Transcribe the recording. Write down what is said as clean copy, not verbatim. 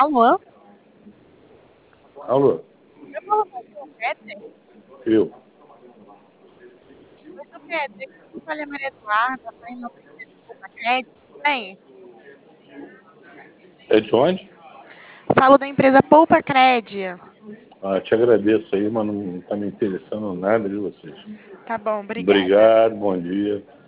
Alô? Alô? Eu falo com o Peter? Eu. Oi, seu Peter. Aqui fala a Maria Eduarda, tá em nome da empresa Poupa Crédito, tudo bem? É de onde? Falo da empresa Poupa Crédito. Te agradeço aí, mas não está me interessando nada de vocês. Tá bom, obrigada. Obrigado, bom dia.